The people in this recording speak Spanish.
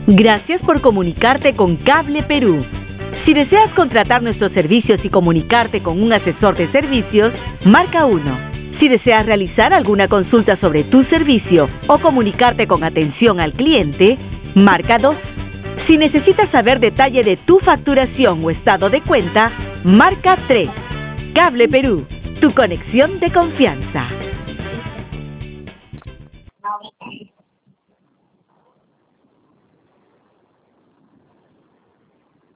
Gracias por comunicarte con Cable Perú. Si deseas contratar nuestros servicios y comunicarte con un asesor de servicios, marca 1. Si deseas realizar alguna consulta sobre tu servicio o comunicarte con atención al cliente, marca 2. Si necesitas saber detalle de tu facturación o estado de cuenta, marca 3. Cable Perú, tu conexión de confianza.